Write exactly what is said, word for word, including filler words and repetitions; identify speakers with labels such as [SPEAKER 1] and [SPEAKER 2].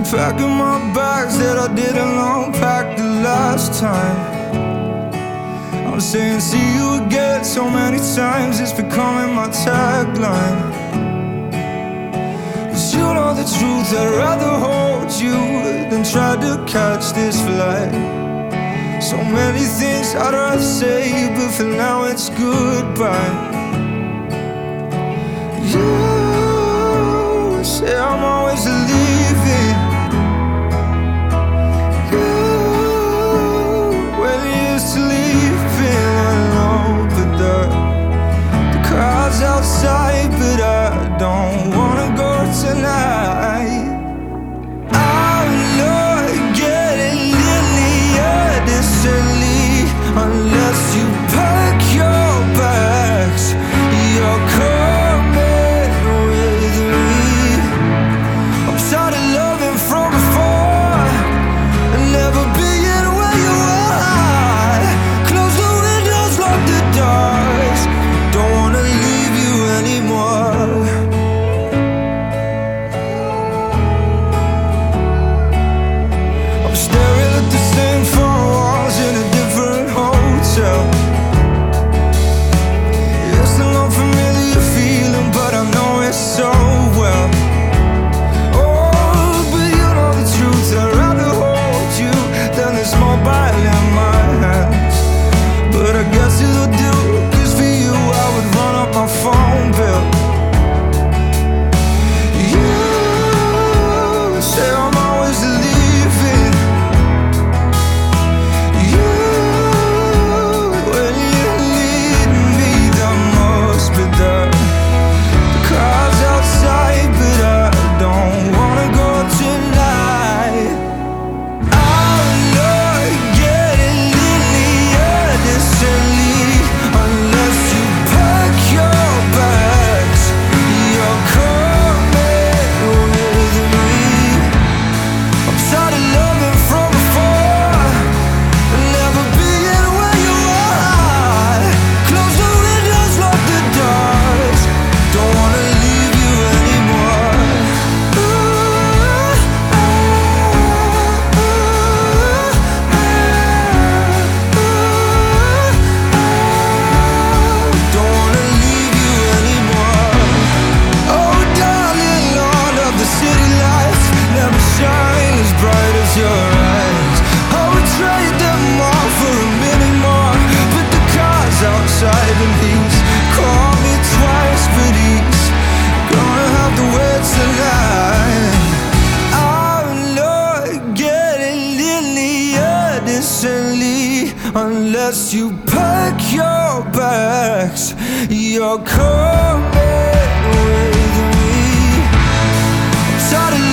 [SPEAKER 1] Packing my bags that I didn't unpack the last time. I'm saying see you again so many times, it's becoming my tagline. Cause you know the truth, I'd rather hold you than try to catch this flight. So many things I'd rather say, but for now it's goodbye. You say I'm always leaving. You, when you're sleeping alone, but the, the crowd's outside, but I don't wanna go tonight. I'm not getting nearly decently unless you pack your bags. You're coming with me. I'm tired of loving from before and never being where you are. Close the windows, lock the doors. Don't wanna leave you anymore. I'm staring at the same four walls in a different hotel. It's an unfamiliar feeling, but I know it so well. Oh, but you know the truth, I'd rather hold you than this mobile in my hands. But I guess it'll do, cause for you I would run up my phone bill. You say I'm always leaving. You, when you lead me, that must be the, the crowd's outside, but I don't wanna go tonight. I'm not getting nearly decently unless you pack your bags. You're coming with me. I'm tired of loving from before and never being where you are. Close the windows, lock the doors. Don't wanna leave you anymore. Ooh, ah, ooh, ah, ooh, ah. Don't wanna leave you anymore. Oh darling, Lord of the city lights never shine as bright as your eyes. I would trade them all for a minute more, but the car's outside and he's called me twice, but he's gonna have to wait tonight. I'm not getting nearly decently unless you pack your bags. You're coming with me. I'm tired of